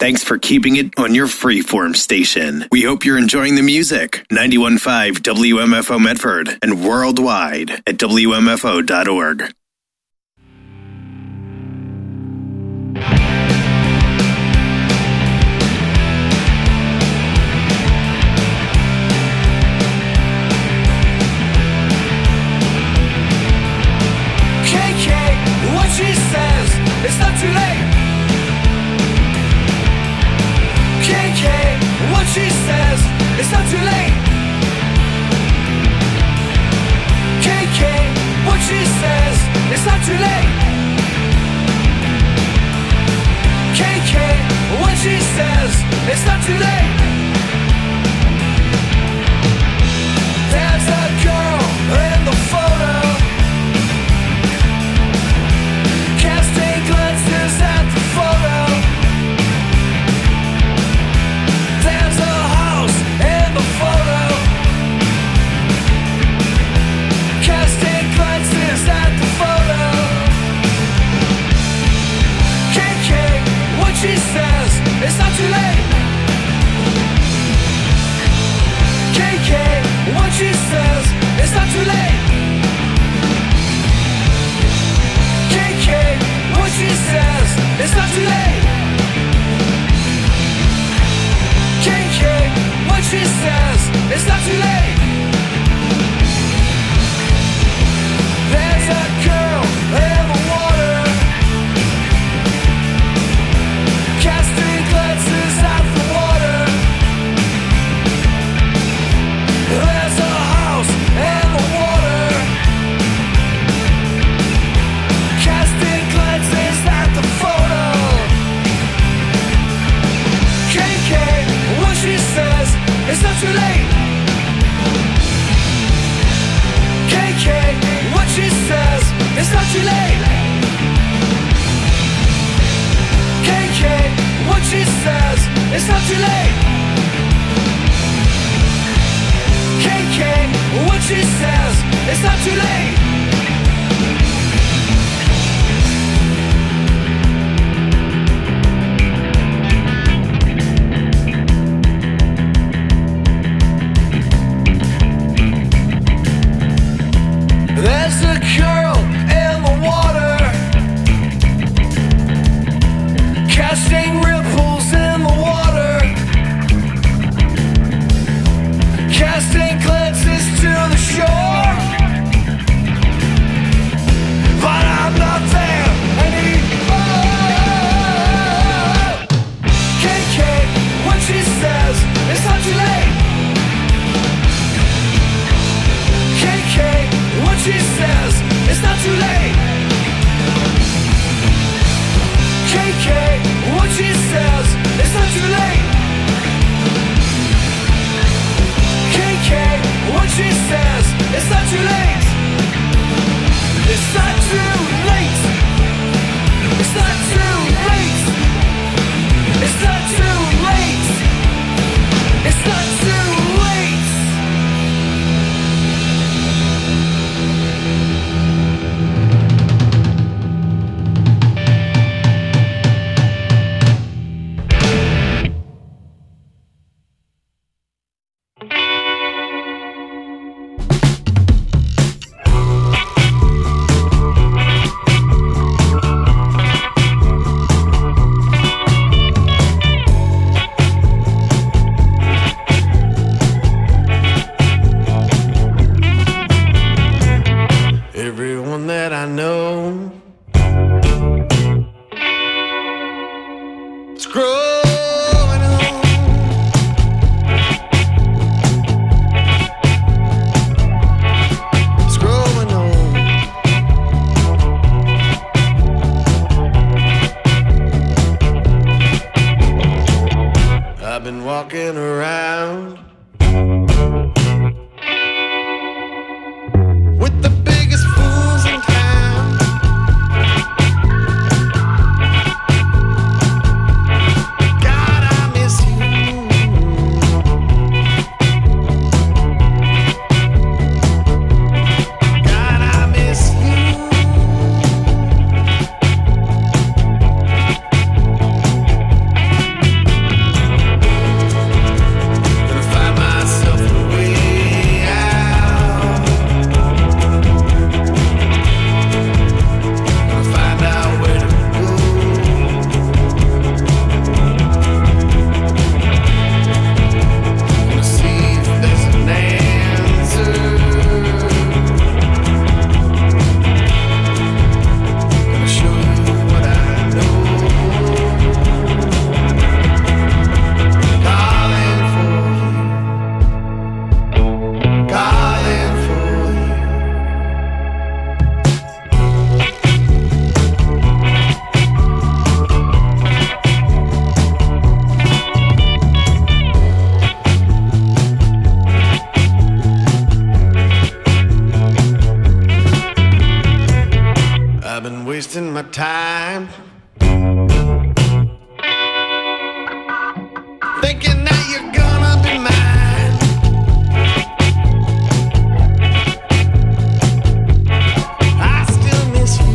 Thanks for keeping it on your freeform station. We hope you're enjoying the music. 91.5 WMFO Medford and worldwide at WMFO.org. She says it's not too late. KK, what she says it's not too late. KK, what she says it's not too late. KK, what she says it's not too late. There's a girl in the photo, glances at the photo. There's a house in the photo, casting glances at the photo. KK, what she says it's not too late. KK, what she says it's not too late. KK, what she says it's not too late. KK, what she says it's not too late. There's a girl in the water, casting glances at the water. There's a house in the water, casting glances at the photo. KK, what she says it's not too late. KK, what she says it's not too late. KK, what she says it's not too late. KK, what she says it's not too late. There's a girl in the water, casting ripples in the water, casting glances to the shore. But I'm not there anymore. KK, what she says it's not too late. KK, what she says it's not too late. KK, what she says it's not too late. KK, what she says it's not too late. It's not too late. It's not too late. It's not too late. It's not too late. Everyone that I know is growing old. It's growing old. I've been walking around with the biggest fools in town. God, I miss you. God, I miss you. wasting my time, thinking that you're gonna be mine. I still miss you.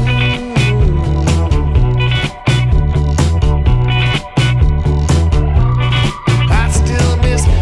I still miss you.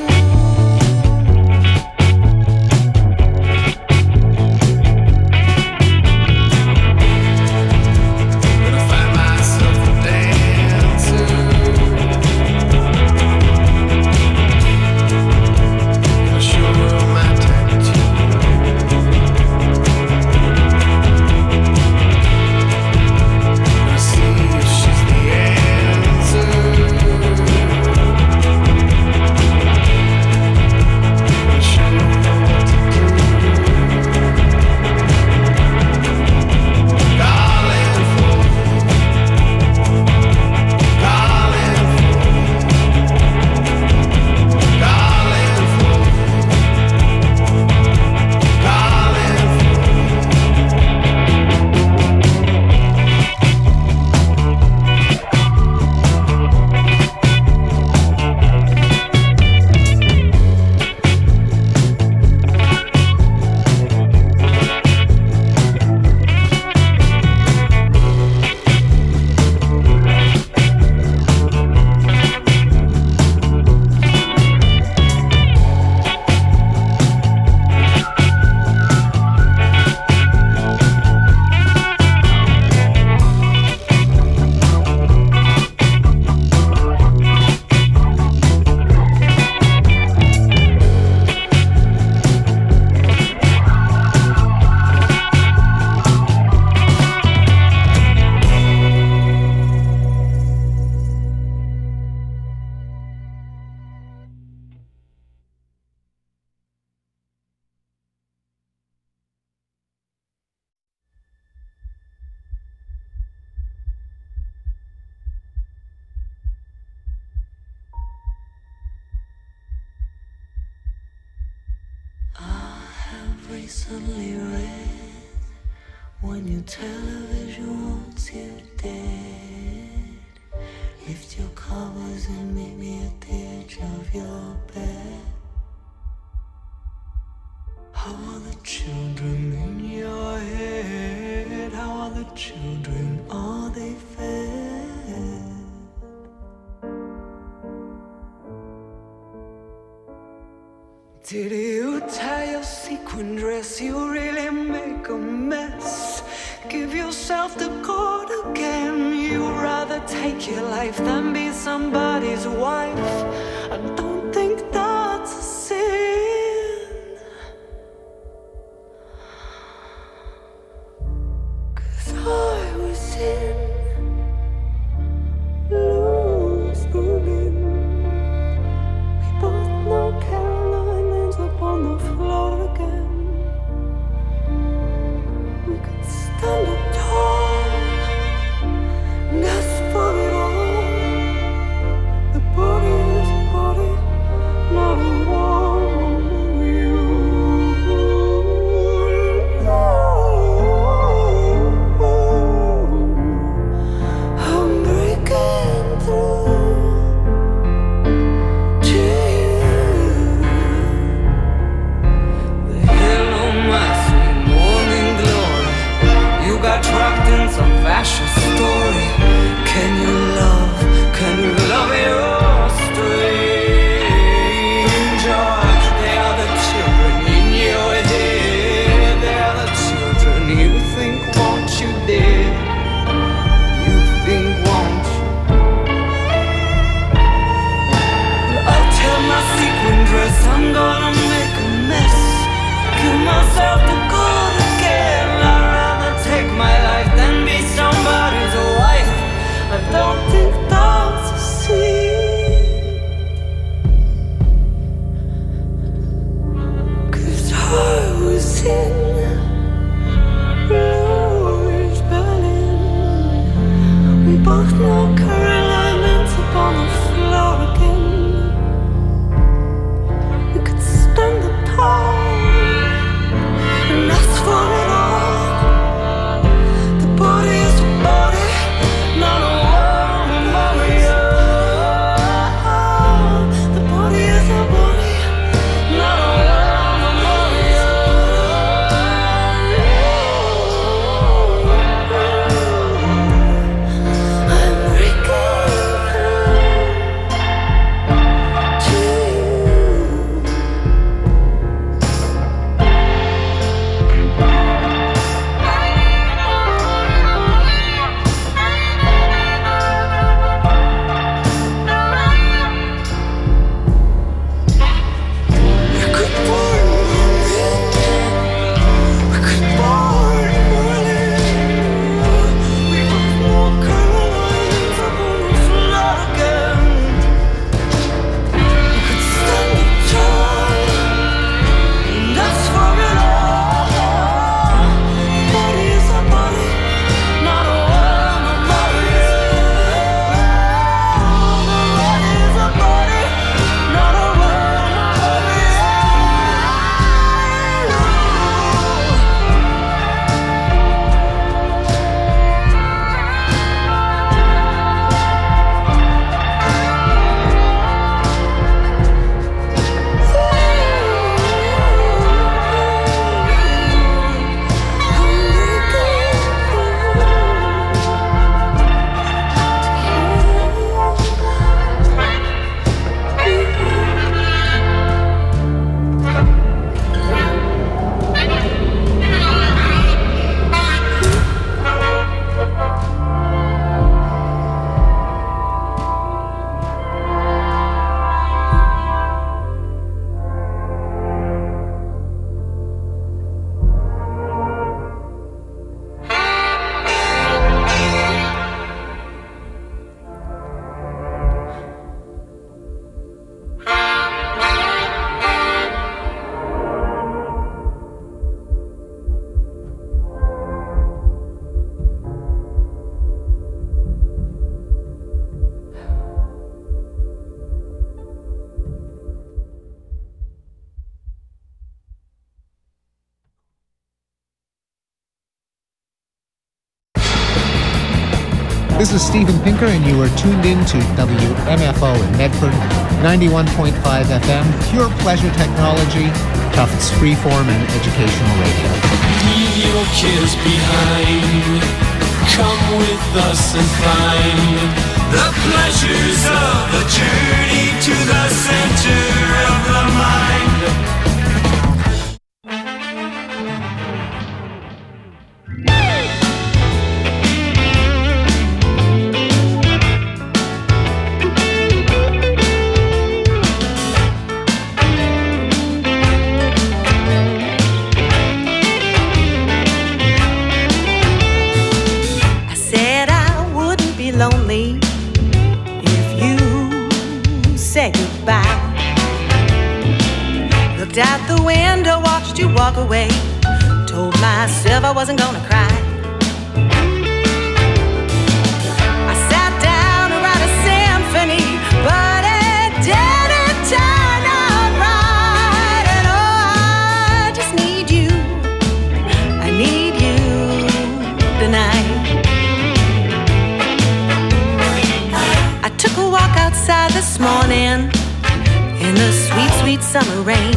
Recently read when your television wants you dead. Lift your covers and meet me at the edge of your bed. How are the children in your head? How are the children? Are they fed? Did you tie your sequin dress? You really make a mess. Give yourself the cord again. You'd rather take your life than be somebody's wife. I don't think that's a sin. 'Cause I was in loose women. We both know Caroline ends up on the floor again. We could stand up tall and ask for it all. The body is a body, not a woman. I'm breaking through to you. The hell on my sweet morning glory. You got trapped in some fascist story. Can you love me oh stranger? They are the children in your head. They are the children you think want you dead. You think want you. I'll tell my sequin dress I'm gonna make a mess. Give myself the God again. I'd rather take my life than be somebody. This is Steven Pinker, and you are tuned in to WMFO in Medford, 91.5 FM, pure pleasure technology, Tufts freeform and educational radio. Leave your cares behind. Come with us and find the pleasures of the journey to the center of the mind. Lonely if you say goodbye. Looked out the window, watched you walk away. Told myself I wasn't gonna cry. I sat down to write a symphony, but it didn't turn out right. And oh, I just need you. I need you tonight. Took a walk outside this morning in the sweet, sweet summer rain.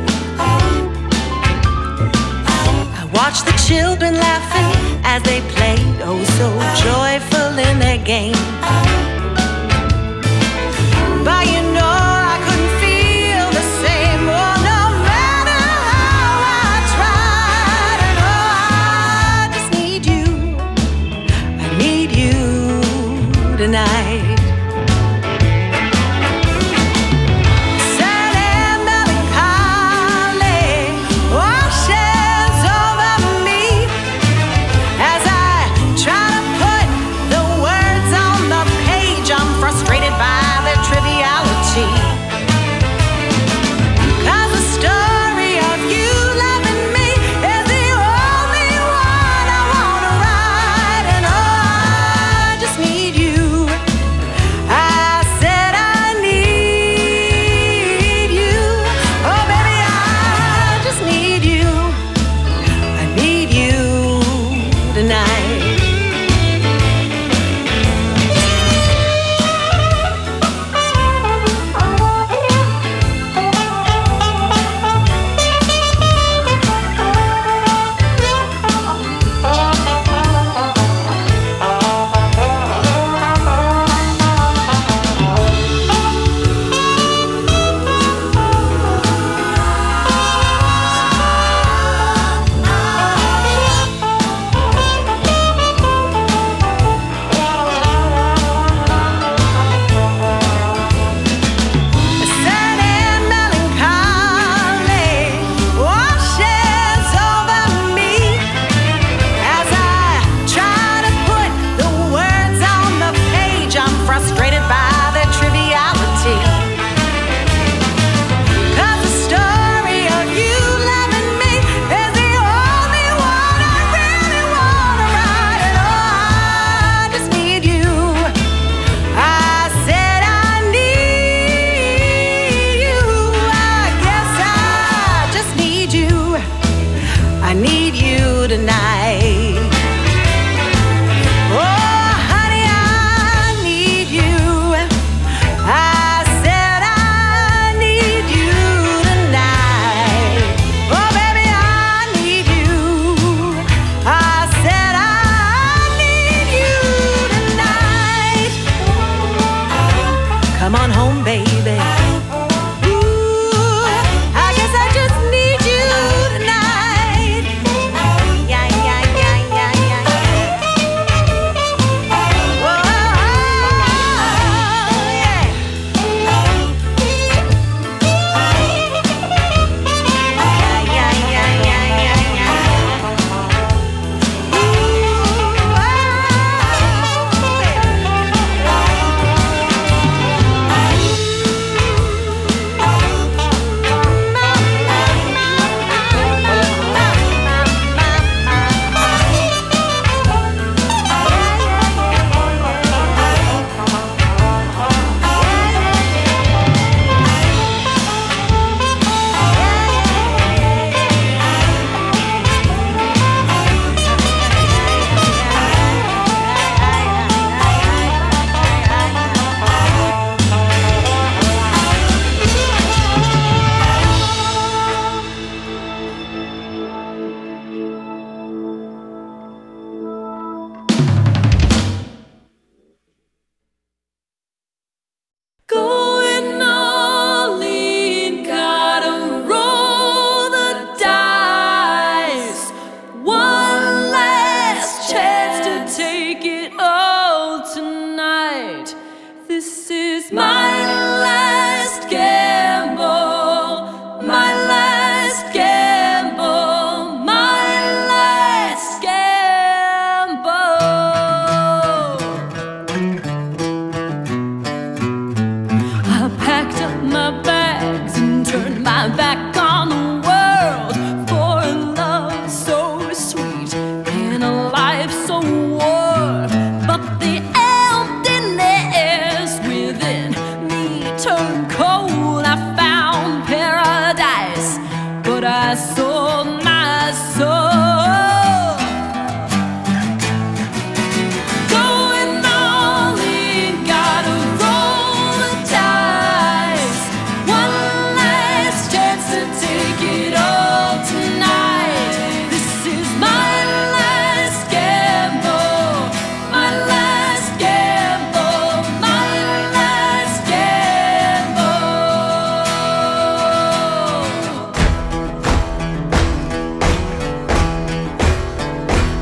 I watched the children laughing as they played, oh so joyful in their game. But you know I couldn't feel the same, oh no matter how I tried. And oh, I just need you, I need you tonight.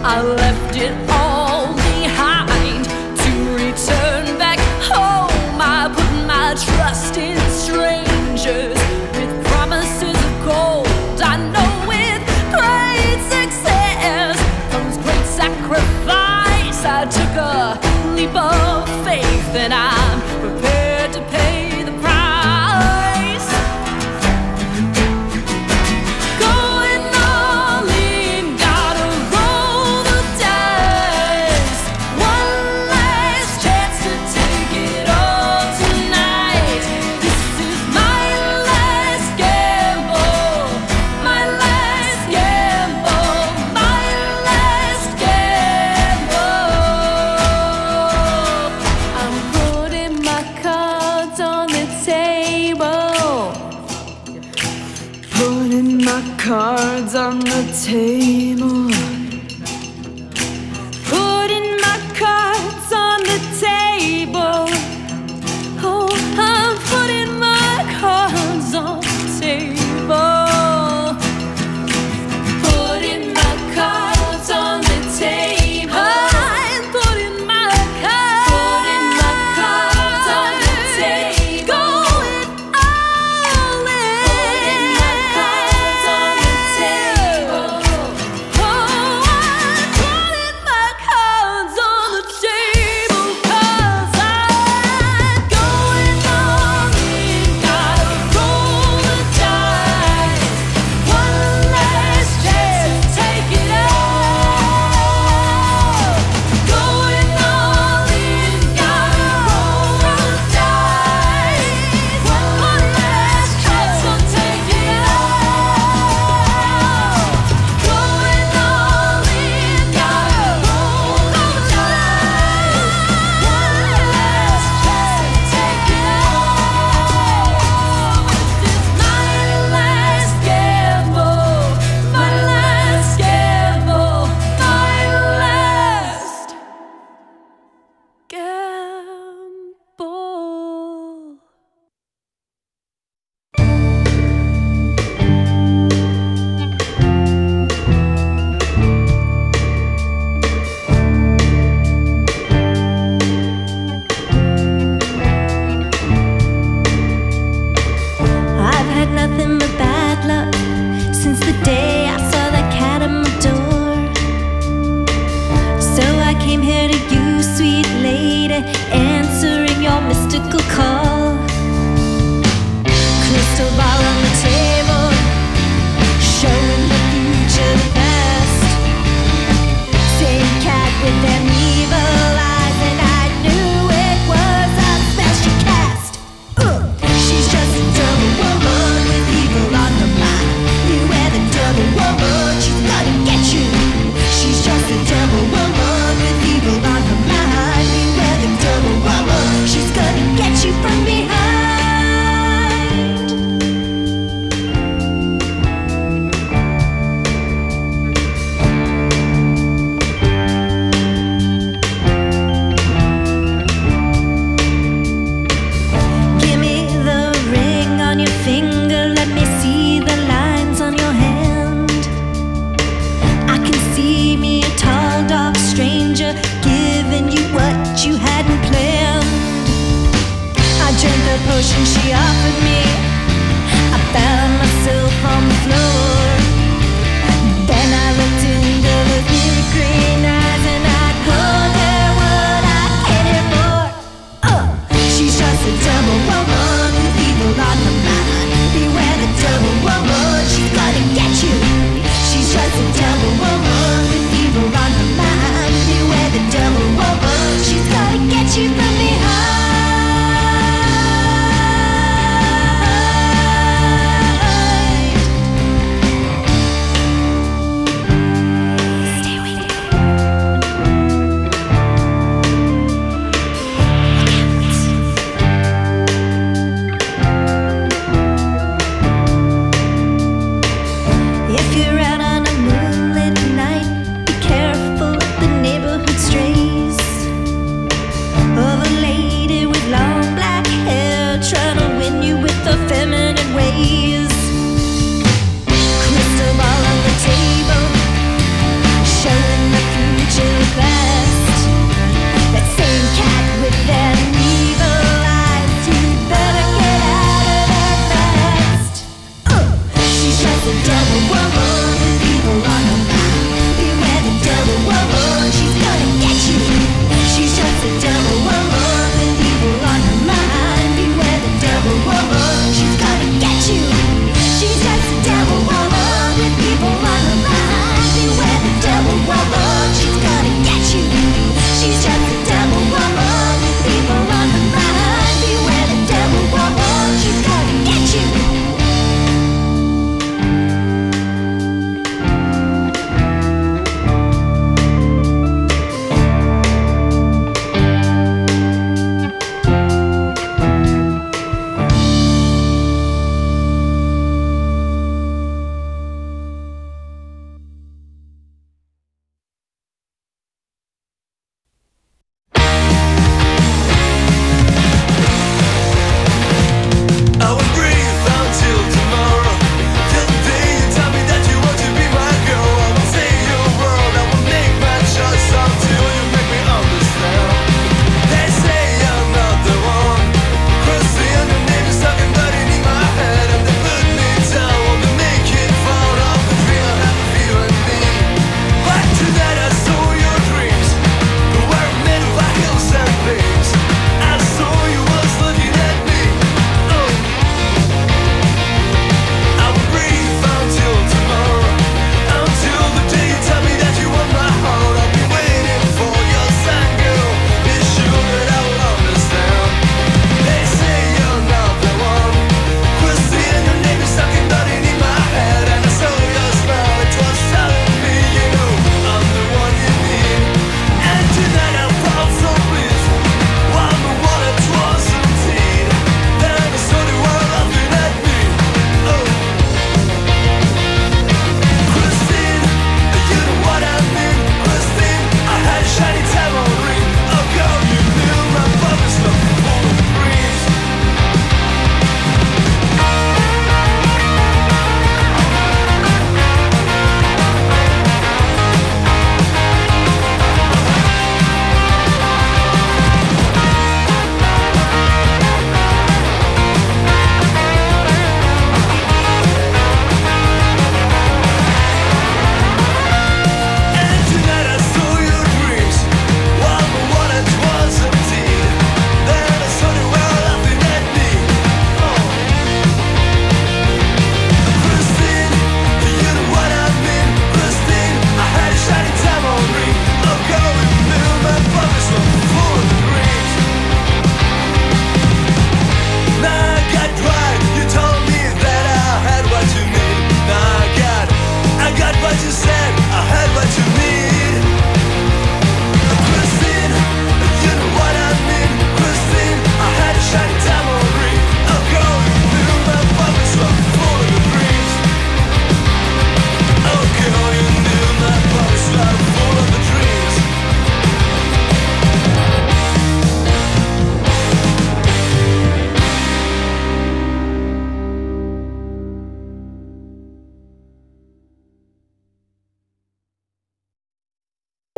I left it all behind to return back home. I put my trust in strangers with promises of gold. I know with great success comes great sacrifice. I took a leap of faith and I'm prepared to pay the price. Going all in, gotta roll the dice.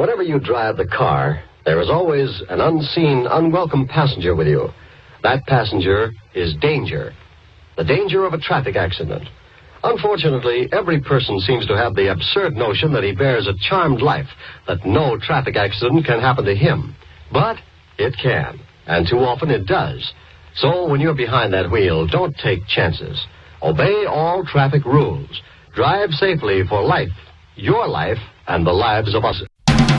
Whenever you drive the car, there is always an unseen, unwelcome passenger with you. That passenger is danger. The danger of a traffic accident. Unfortunately, every person seems to have the absurd notion that he bears a charmed life, that no traffic accident can happen to him. But it can, and too often it does. So when you're behind that wheel, don't take chances. Obey all traffic rules. Drive safely for life, your life, and the lives of us.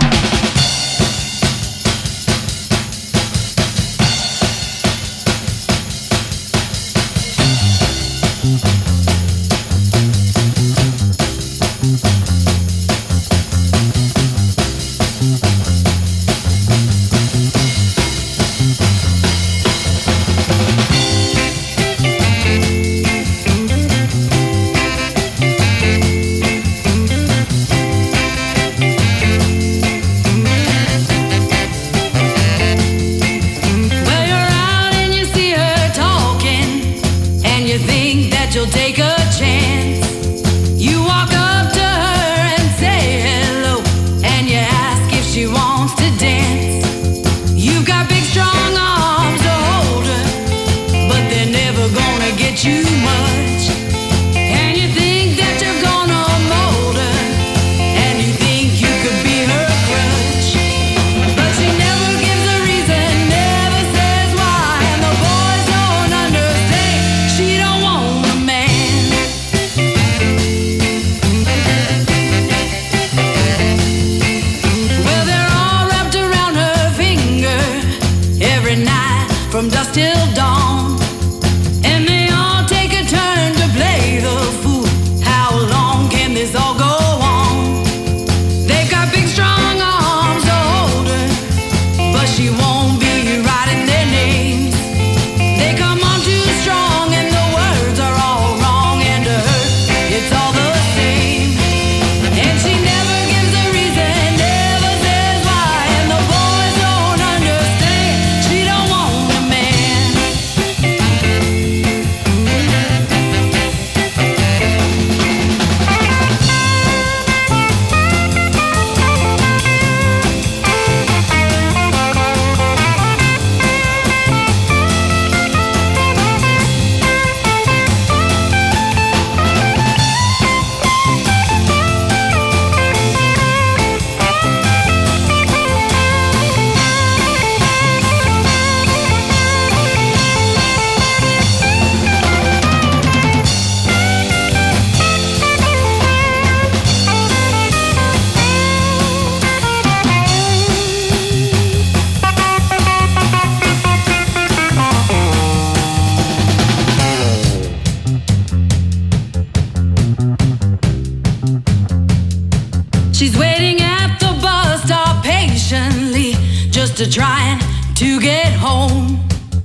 Trying to get home,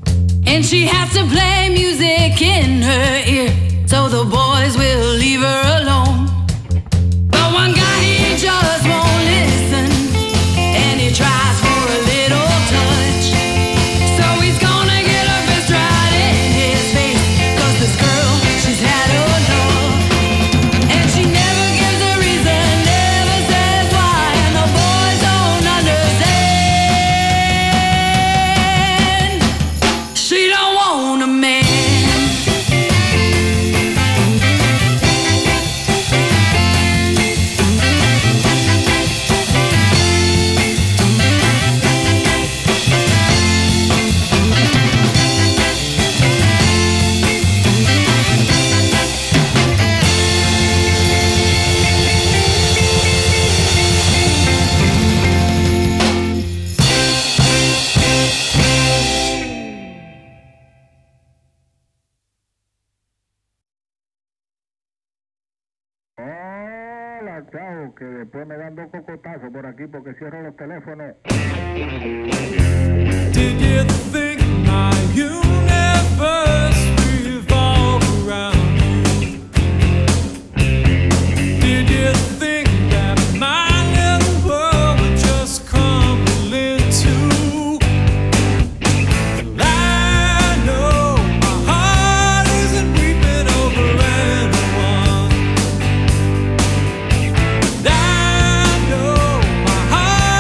and she has to play music in her ear so the boys will leave her alone. But one guy, he just won't listen, and he tries for a little touch. So he's gonna get a fist right in his face, 'cause this girl, she's had enough, and she never gives a reason, never says why, and the boys don't understand. She don't want a man. Chao, que después me dan dos cocotazos por aquí porque cierro los teléfonos. Did you think my universe revolved around you? Did you think that my little world would just crumble into? Well, I know my heart isn't weeping over anyone. I know my heart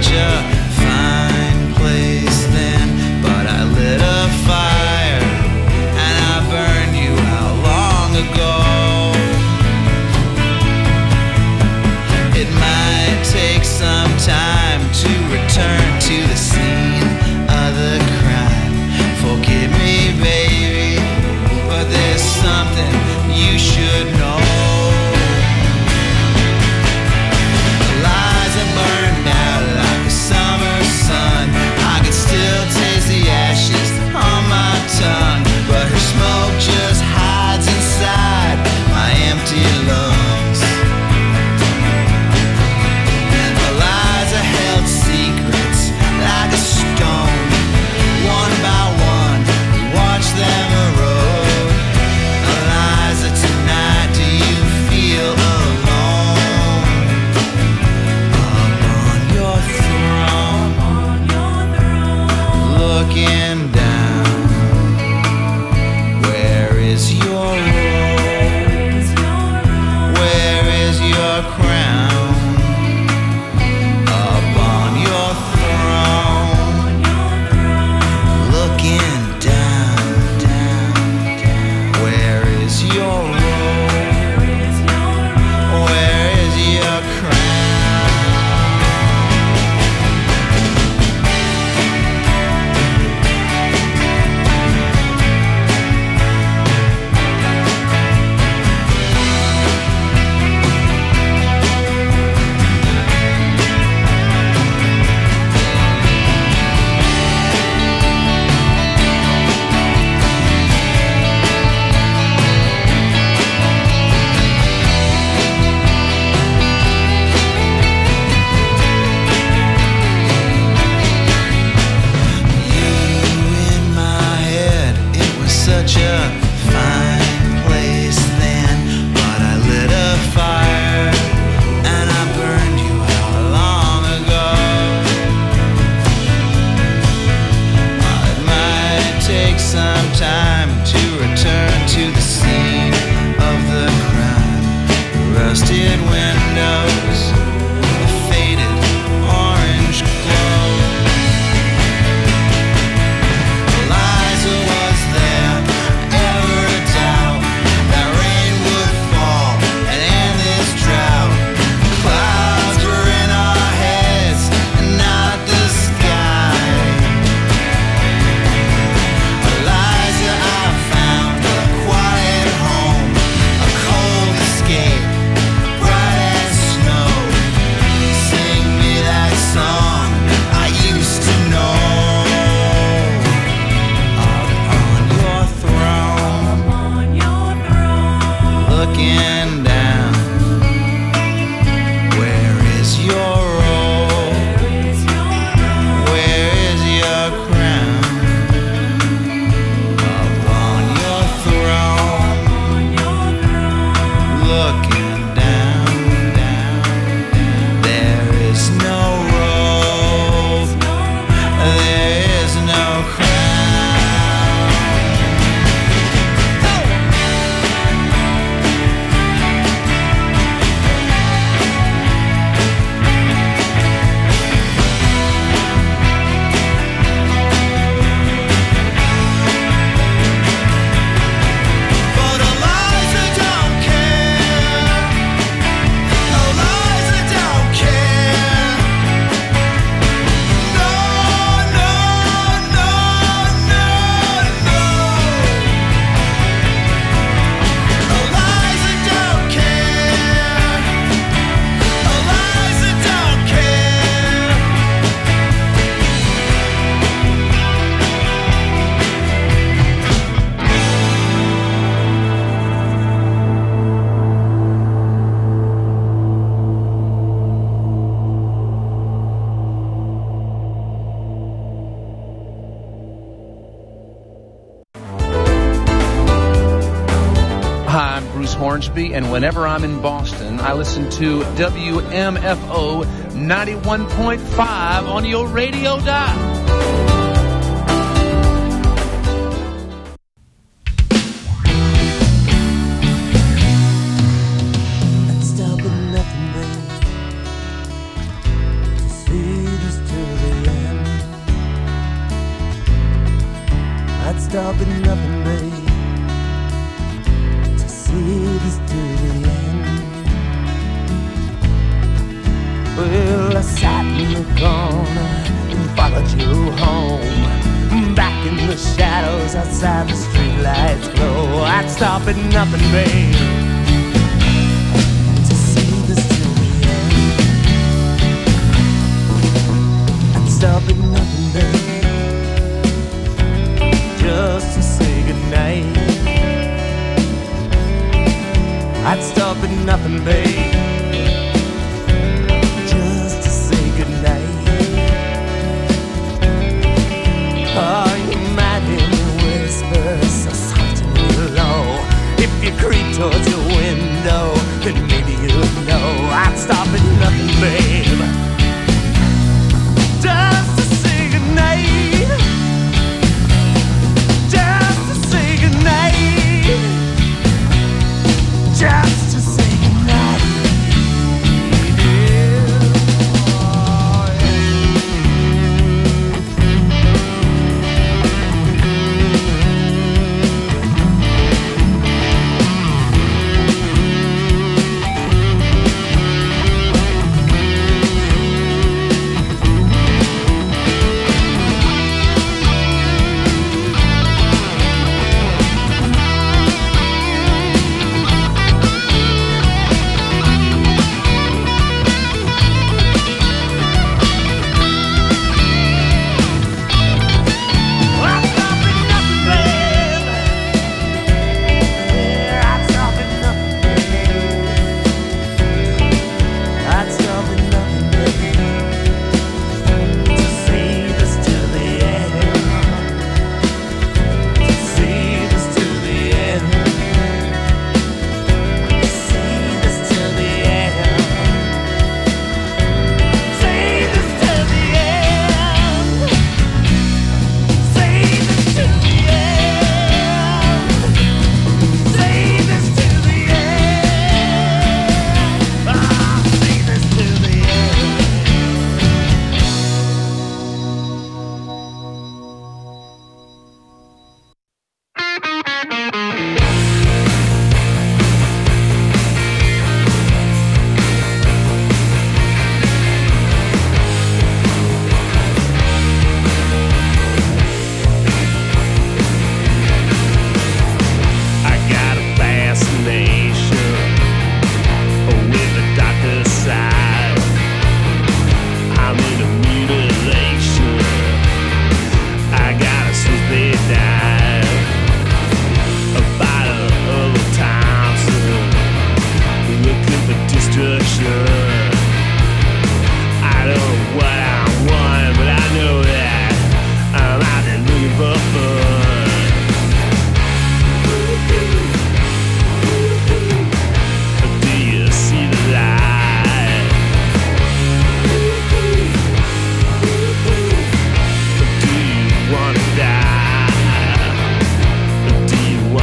such a fine place then, but I lit a fire and I burned you out long ago. It might take some time to return to the scene of the crime. Forgive me, baby, but there's something you should know. Burned out like a summer sun. I could still taste the ashes on my tongue, but her smoke just hides inside my empty lungs. Eliza held secrets like a stone. One by one, we watched them erode. Eliza, tonight, do you feel alone? Looking down, where is your rose? Where is your crown? Up on your throne, looking down, where is your rose? Where is your crown? Such a fine place then, but I lit a fire and I burned you out long ago. It might take some time to return to the scene of the crime. Rusted windows, the faded orange glow. Eliza, was there ever a doubt that rain would fall and end this drought? Clouds were in our heads and not the sky. Eliza, I found a quiet home, a cold escape, bright as snow. Sing me that song I used to know. Looking down, where is your rose? Where is your crown? Up on your throne, looking down, there is no rose, there is no crown. But Eliza don't care. Eliza don't care. No, no, no, no, no. Eliza don't care. Eliza don't care. Hi, I'm Bruce Hornsby, and whenever I'm in Boston, I listen to WMFO 91.5 on your radio dial. Stop at nothing, babe, to see just stop at nothing, babe, to see this to the end. Well, I sat in the corner and followed you home, back in the shadows outside the streetlights glow. I'd stop at nothing, babe, to see this to the end. I'd stop at nothing, babe, just to say goodnight. I'd stop at nothing, babe, just to say goodnight. Oh, you might hear me whisper so soft and low. If you creep towards your window, then maybe you'll know. I'd stop at nothing, babe, just to say goodnight. Just to say goodnight. Just to say goodnight.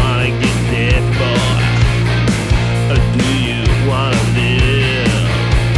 Do you wanna live?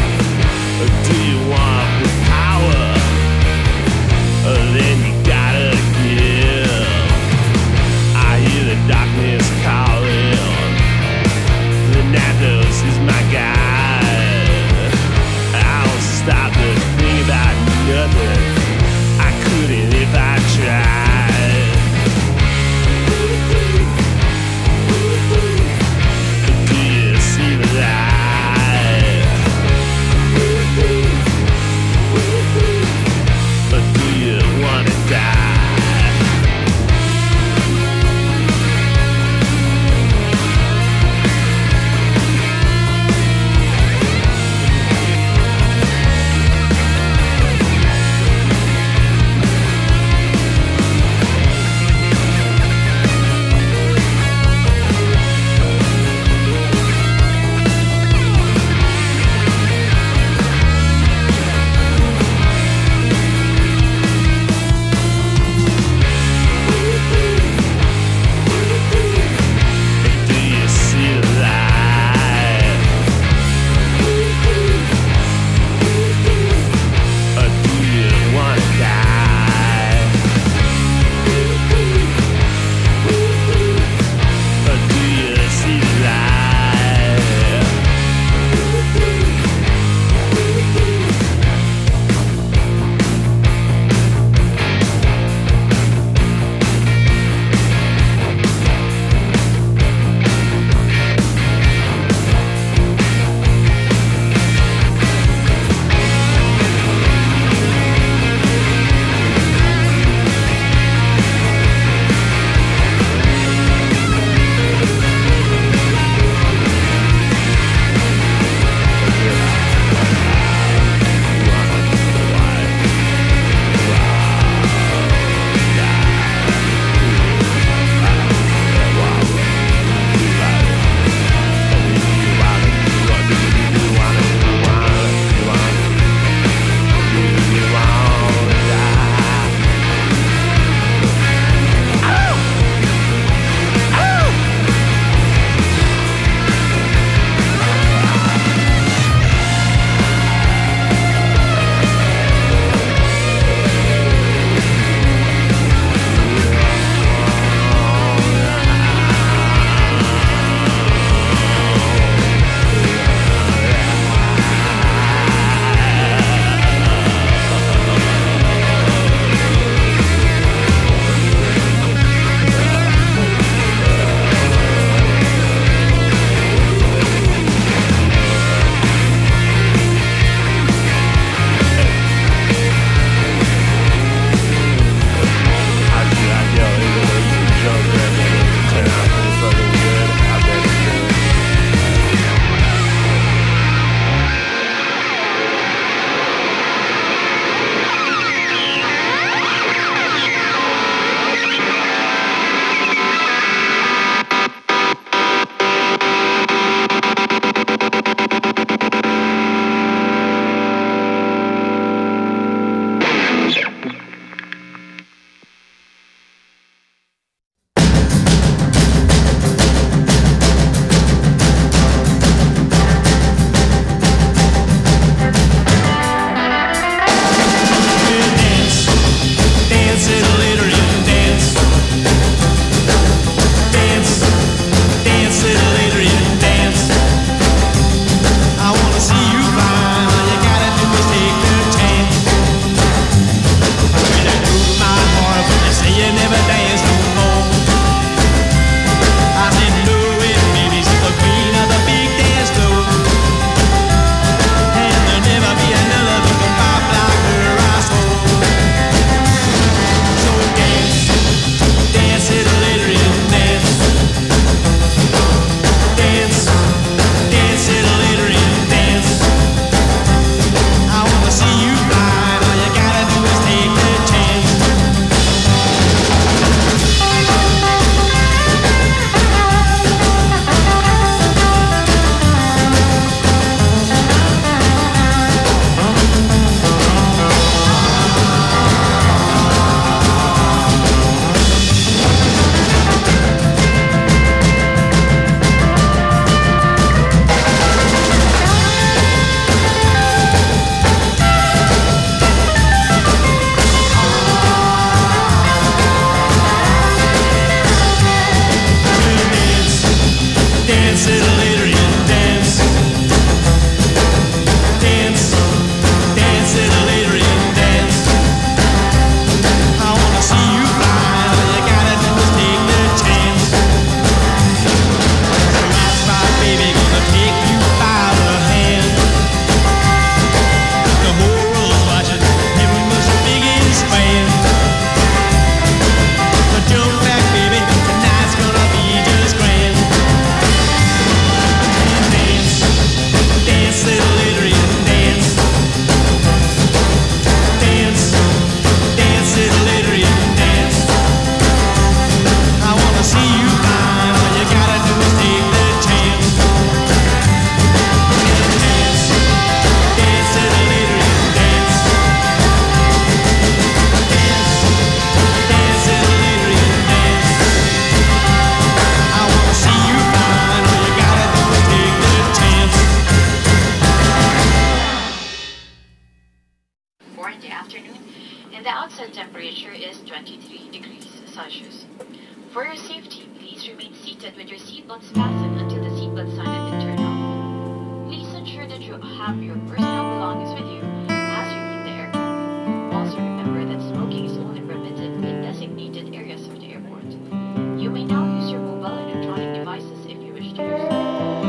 outside temperature is 23 degrees Celsius. For your safety, please remain seated with your seatbelts fastened until the seatbelt sign has been turned off. Please ensure that you have your personal belongings with you as you leave the aircraft. Also remember that smoking is only permitted in designated areas of the airport. You may now use your mobile electronic devices if you wish to use them.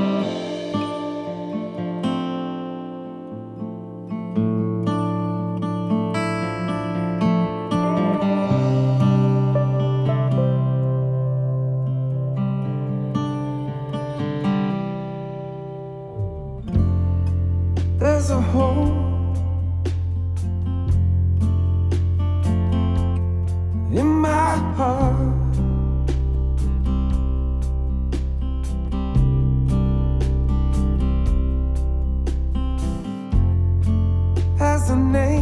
There's a hole in my heart. As the name